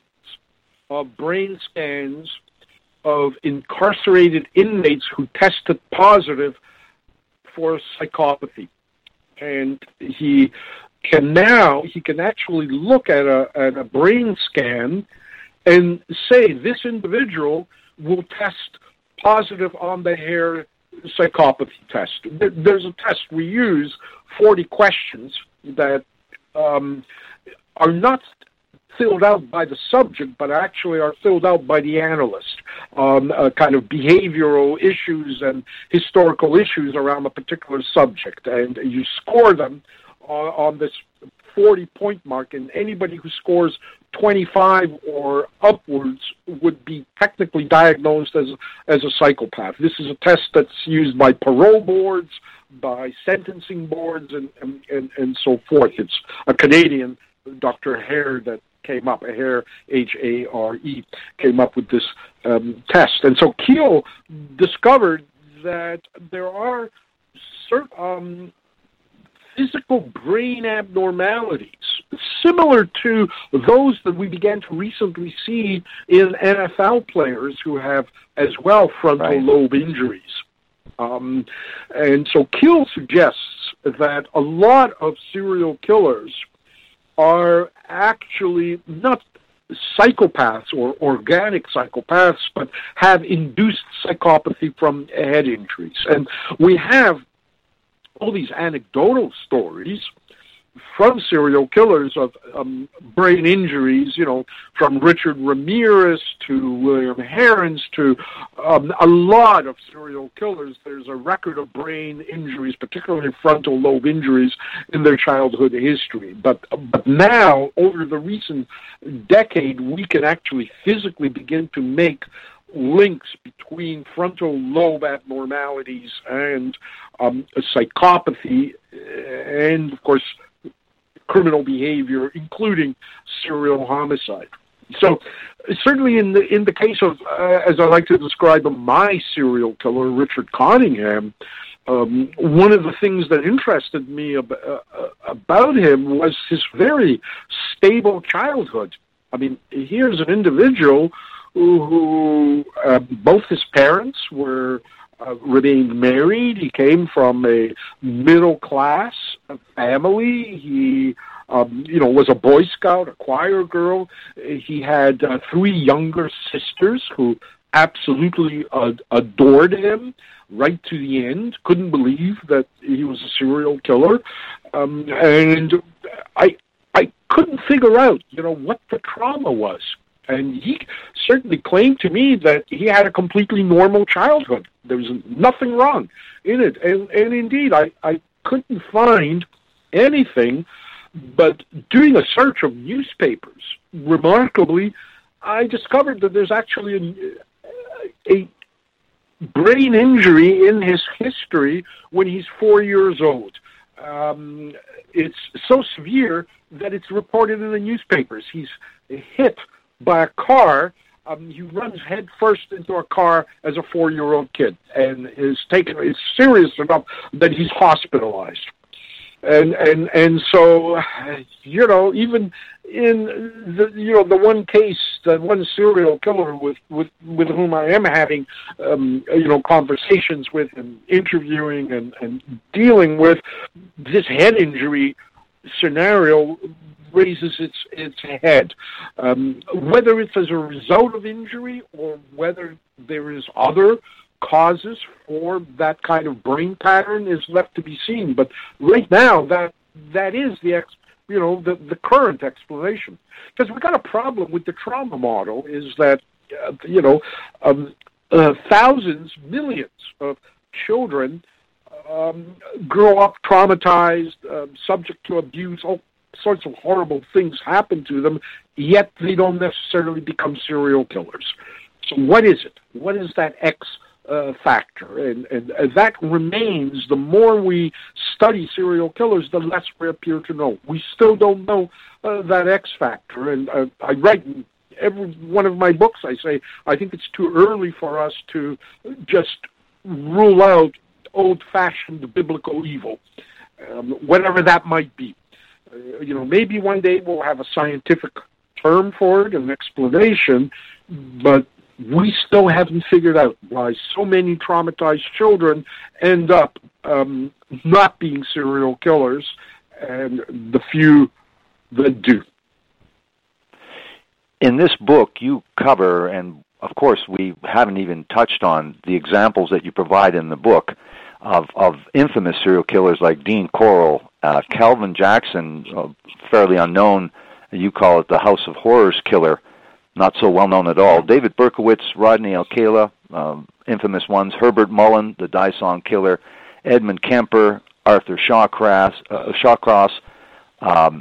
of brain scans of incarcerated inmates who tested positive for psychopathy. And he can now, he can actually look at a, at a brain scan and say this individual will test positive on the hair psychopathy test. There's a test we use, forty questions, that um, are not filled out by the subject, but actually are filled out by the analyst, um, uh, kind of behavioral issues and historical issues around a particular subject. And you score them on, on this forty-point mark, and anybody who scores twenty-five or upwards would be technically diagnosed as, as a psychopath. This is a test that's used by parole boards, by sentencing boards, and, and, and, and so forth. It's a Canadian, Doctor Hare, that came up, Hare, H A R E, came up with this um, test. And so Keel discovered that there are certain um, physical brain abnormalities similar to those that we began to recently see in N F L players who have as well frontal right. lobe injuries. Um, and so Keel suggests that a lot of serial killers are actually not psychopaths or organic psychopaths, but have induced psychopathy from head injuries. And we have all these anecdotal stories from serial killers of um, brain injuries, you know, from Richard Ramirez to William Herons to um, a lot of serial killers. There's a record of brain injuries, particularly frontal lobe injuries, in their childhood history. But, but now, over the recent decade, we can actually physically begin to make links between frontal lobe abnormalities and um, psychopathy and, of course, criminal behavior, including serial homicide. So, certainly in the in the case of, uh, as I like to describe him, my serial killer, Richard Conningham, um, one of the things that interested me ab- uh, about him was his very stable childhood. I mean, here's an individual who, who uh, both his parents were Uh, remained married. He came from a middle-class family. He, um, you know, was a Boy Scout, a choir girl. He had uh, three younger sisters who absolutely uh, adored him right to the end, couldn't believe that he was a serial killer. Um, and I I couldn't figure out, you know, what the trauma was. And he certainly claimed to me that he had a completely normal childhood. There was nothing wrong in it. And, and indeed, I, I couldn't find anything, but doing a search of newspapers, remarkably, I discovered that there's actually a, a brain injury in his history when he's four years old. Um, it's so severe that it's reported in the newspapers. He's hit by a car. Um, he runs head first into a car as a four-year-old kid, and is taken. It's serious enough that he's hospitalized. And and and so, you know, even in the you know the one case, the one serial killer with with, with whom I am having um, you know conversations with and interviewing and, and dealing with, this head injury scenario raises its its head. Um, whether it's as a result of injury or whether there is other causes for that kind of brain pattern is left to be seen. But right now, that that is the ex, you know the, the current explanation. Because we've got a problem with the trauma model is that uh, you know um, uh, thousands, millions of children um, grow up traumatized, uh, subject to abuse. All sorts of horrible things happen to them, yet they don't necessarily become serial killers. So what is it? What is that X Uh, factor, and, and uh, that remains. The more we study serial killers, the less we appear to know. We still don't know uh, that X factor, and uh, I write in every one of my books, I say, I think it's too early for us to just rule out old-fashioned biblical evil, um, whatever that might be. Uh, you know, maybe one day we'll have a scientific term for it, an explanation, but we still haven't figured out why so many traumatized children end up um, not being serial killers, and the few that do. In this book, you cover, and of course we haven't even touched on the examples that you provide in the book of, of infamous serial killers like Dean Corll, uh, Calvin Jackson, uh, fairly unknown, you call it the House of Horrors killer, not so well known at all. David Berkowitz, Rodney Alcala, um, infamous ones. Herbert Mullen, the Dysong killer. Edmund Kemper, Arthur Shawcross. Uh, Shawcross. Um,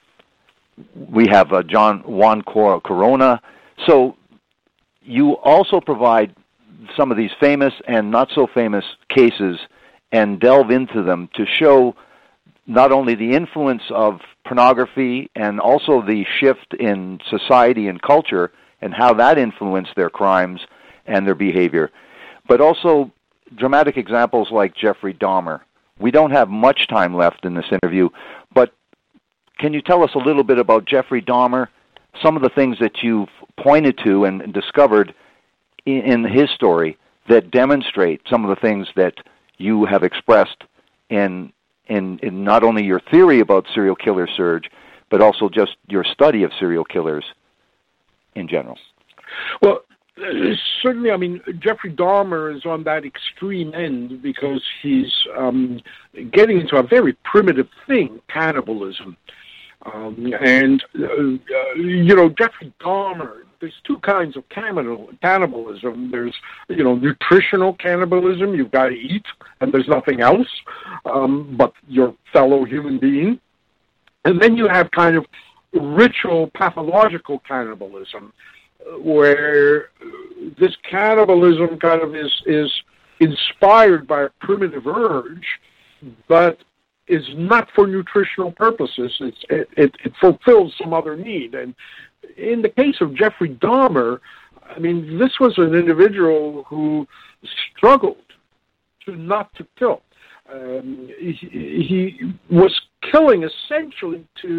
we have uh, John Juan Cor- Corona. So you also provide some of these famous and not so famous cases and delve into them to show not only the influence of pornography and also the shift in society and culture and how that influenced their crimes and their behavior, but also dramatic examples like Jeffrey Dahmer. We don't have much time left in this interview, but can you tell us a little bit about Jeffrey Dahmer, some of the things that you've pointed to and discovered in, in his story that demonstrate some of the things that you have expressed in In, in not only your theory about serial killer surge, but also just your study of serial killers in general? Well, certainly, I mean, Jeffrey Dahmer is on that extreme end because he's um, getting into a very primitive thing, cannibalism. Um, and, uh, you know, Jeffrey Dahmer, there's two kinds of cannibalism. There's, you know, nutritional cannibalism. You've got to eat, and there's nothing else um, but your fellow human being. And then you have kind of ritual, pathological cannibalism, where this cannibalism kind of is is inspired by a primitive urge, but is not for nutritional purposes. It's, it, it, it fulfills some other need. And in the case of Jeffrey Dahmer, I mean, this was an individual who struggled to not to kill. Um, he, he was killing essentially to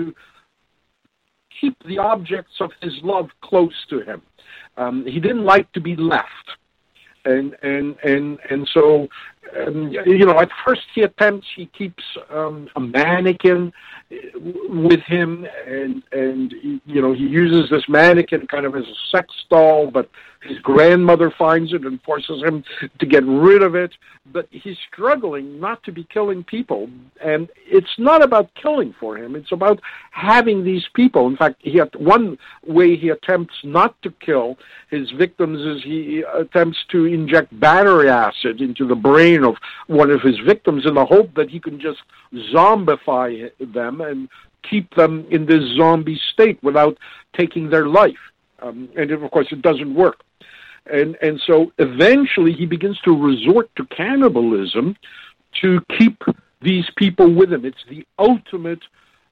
keep the objects of his love close to him. Um, he didn't like to be left. And and and and so um, you know, at first he attempts, he keeps um, a mannequin with him, and and you know, he uses this mannequin kind of as a sex doll, but his grandmother finds it and forces him to get rid of it. But he's struggling not to be killing people, and it's not about killing for him. It's about having these people. In fact, he had, one way he attempts not to kill his victims is he attempts to inject battery acid into the brain of one of his victims in the hope that he can just zombify them and keep them in this zombie state without taking their life. Um, and of course, it doesn't work. And and so eventually he begins to resort to cannibalism to keep these people with him. It's the ultimate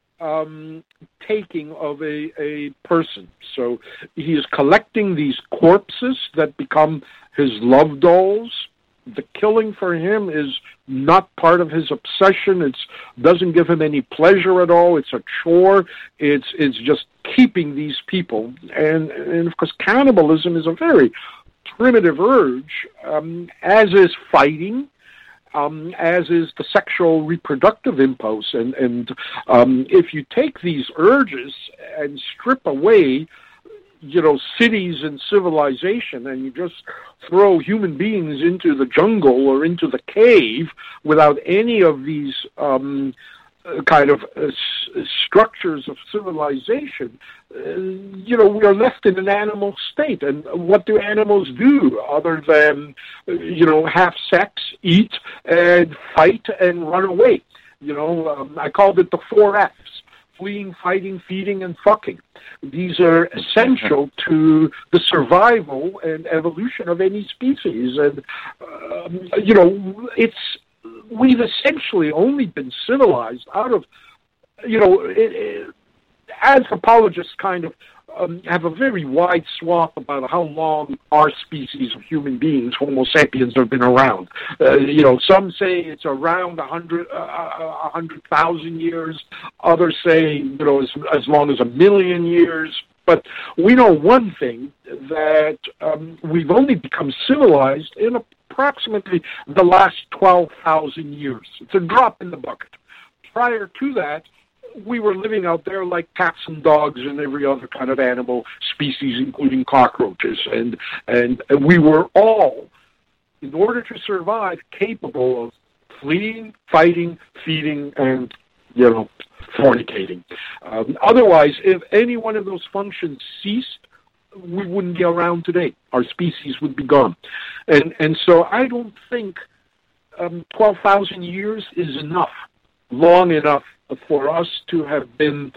um, taking of a, a person. So he is collecting these corpses that become his love dolls. The killing for him is not part of his obsession. It doesn't give him any pleasure at all. It's a chore. It's it's just keeping these people. And, and of course, cannibalism is a very primitive urge, um, as is fighting, um, as is the sexual reproductive impulse. And, and um, if you take these urges and strip away, you know, cities and civilization, and you just throw human beings into the jungle or into the cave without any of these um, kind of uh, s- structures of civilization, uh, you know, we are left in an animal state. And what do animals do other than, you know, have sex, eat, and fight and run away? You know, um, I called it the four F's. Fleeing, fighting, feeding, and fucking. These are essential to the survival and evolution of any species. And, um, you know, it's, we've essentially only been civilized out of, you know, it, it, anthropologists kind of um, have a very wide swath about how long our species of human beings, Homo sapiens, have been around. Uh, you know, some say it's around a hundred, uh, a hundred thousand years. Others say, you know, as, as long as a million years. But we know one thing, that um, we've only become civilized in approximately the last twelve thousand years. It's a drop in the bucket. Prior to that, we were living out there like cats and dogs and every other kind of animal species, including cockroaches. And, and we were all, in order to survive, capable of fleeing, fighting, feeding, and, you know, fornicating. Um, otherwise, if any one of those functions ceased, we wouldn't be around today. Our species would be gone. And, and so I don't think um, twelve thousand years is enough, long enough for us to have been,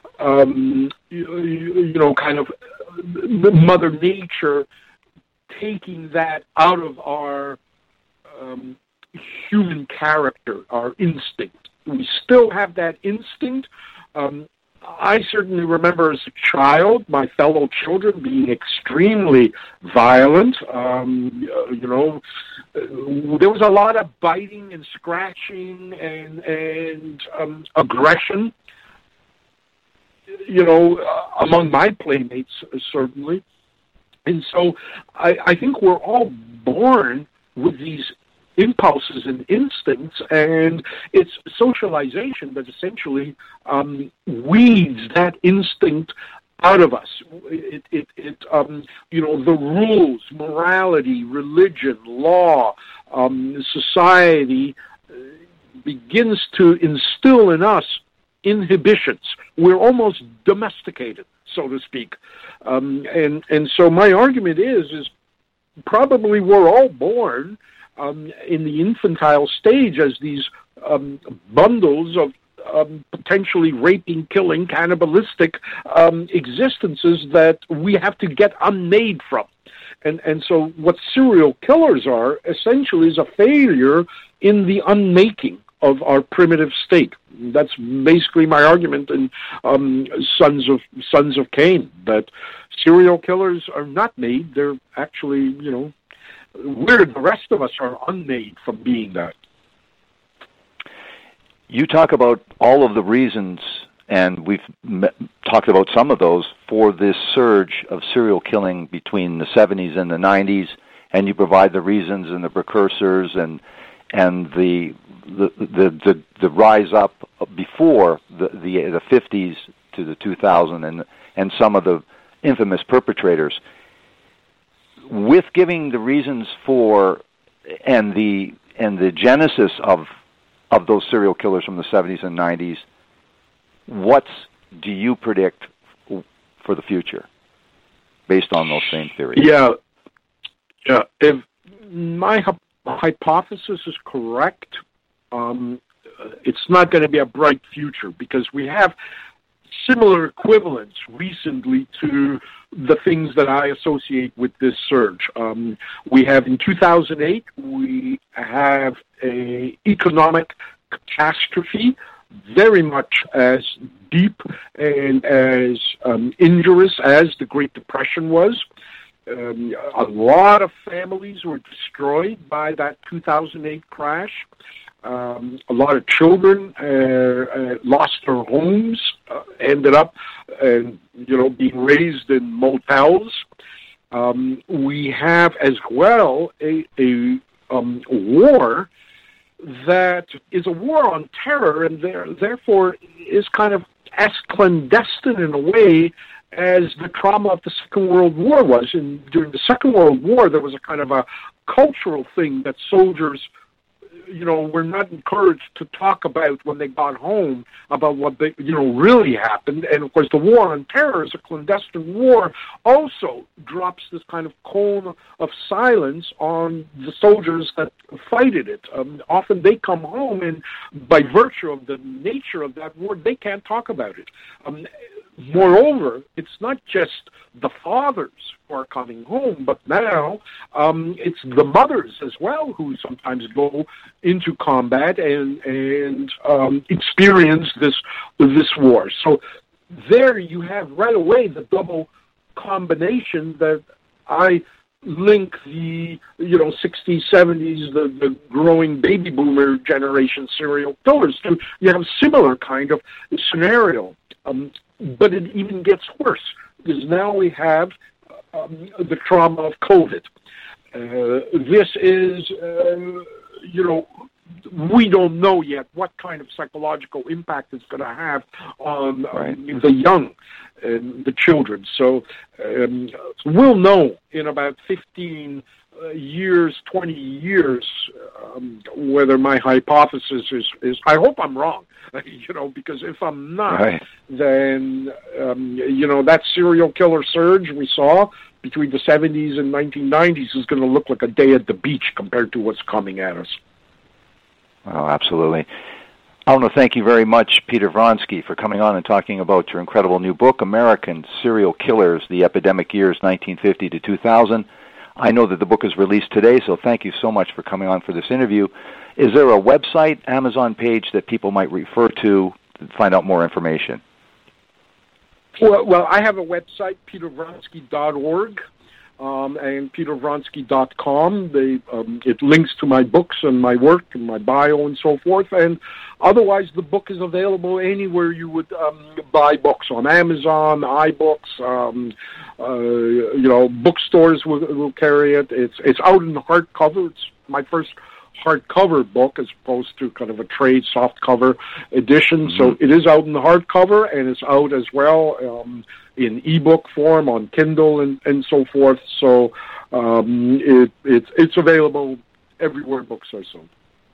um, you, you know, kind of Mother Nature taking that out of our um, human character, our instinct. We still have that instinct. Um, I certainly remember as a child, my fellow children being extremely violent. Um, you know, there was a lot of biting and scratching and and um, aggression, you know, among my playmates, certainly. And so I, I think we're all born with these impulses and instincts, and it's socialization that essentially um, weeds that instinct out of us. It, it, it um, you know, the rules, morality, religion, law, um, society uh, begins to instill in us inhibitions. We're almost domesticated, so to speak. Um, and and so my argument is is probably we're all born Um, in the infantile stage as these um, bundles of um, potentially raping, killing, cannibalistic um, existences that we have to get unmade from. And, and so what serial killers are essentially is a failure in the unmaking of our primitive state. That's basically my argument in um, Sons of Sons of Cain, that serial killers are not made. They're actually, you know, we're, the rest of us are unmade from being that. You talk about all of the reasons, and we've met, talked about some of those, for this surge of serial killing between the seventies and the nineties, and you provide the reasons and the precursors and and the the the the, the rise up before the, the the fifties to the two thousand and and some of the infamous perpetrators, with giving the reasons for and the and the genesis of of those serial killers from the seventies and nineties, what do you predict for the future based on those same theories? Yeah, yeah. If my hypothesis is correct, um, it's not going to be a bright future, because we have similar equivalents recently to the things that I associate with this surge. Um, we have in two thousand eight, we have a economic catastrophe, very much as deep and as um, injurious as the Great Depression was. Um, a lot of families were destroyed by that two thousand eight crash. Um, a lot of children uh, uh, lost their homes, uh, ended up, uh, you know, being raised in motels. Um, we have as well a, a um, war that is a war on terror, and there, therefore is kind of as clandestine in a way as the trauma of the Second World War was. And during the Second World War, there was a kind of a cultural thing that soldiers, you know, were not encouraged to talk about when they got home about what they, you know, really happened. And of course, the war on terror is a clandestine war, also drops this kind of cone of silence on the soldiers that fighted it. Um, often they come home, and by virtue of the nature of that war, they can't talk about it. Um, Moreover, it's not just the fathers who are coming home, but now um, it's the mothers as well who sometimes go into combat and and um, experience this this war. So there you have right away the double combination that I link the, you know, sixties, seventies, the, the growing baby boomer generation serial killers to. You have a similar kind of scenario. Um, But it even gets worse, because now we have um, the trauma of COVID. Uh, this is, uh, you know, we don't know yet what kind of psychological impact it's going to have on um, right. the young and the children. So um, we'll know in about fifteen uh, years, twenty years, um, whether my hypothesis is, is, I hope I'm wrong. You know, because if I'm not, right. then, um, you know, that serial killer surge we saw between the seventies and nineteen nineties is going to look like a day at the beach compared to what's coming at us. Oh, absolutely. I want to thank you very much, Peter Vronsky, for coming on and talking about your incredible new book, American Serial Killers, The Epidemic Years, nineteen fifty to two thousand. I know that the book is released today, so thank you so much for coming on for this interview. Is there a website, Amazon page that people might refer to to find out more information? Well, well I have a website, peter vronsky dot org, um, and peter vronsky dot com. They, um, it links to my books and my work and my bio and so forth. And otherwise, the book is available anywhere you would um, buy books, on Amazon, iBooks, um, uh, you know, bookstores will, will carry it. It's it's out in hardcover. It's my first hardcover book as opposed to kind of a trade softcover edition. Mm-hmm. So it is out in the hardcover, and it's out as well um, in ebook form on Kindle and, and so forth. So um, it, it, it's available everywhere books are sold.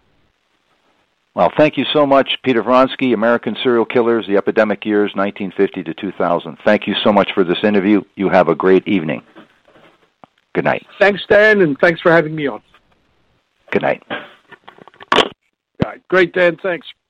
Well, thank you so much, Peter Vronsky, American Serial Killers, The Epidemic Years, nineteen fifty to two thousand. Thank you so much for this interview. You have a great evening. Good night. Thanks, Dan, and thanks for having me on. Good night. All right. Great, Dan. Thanks.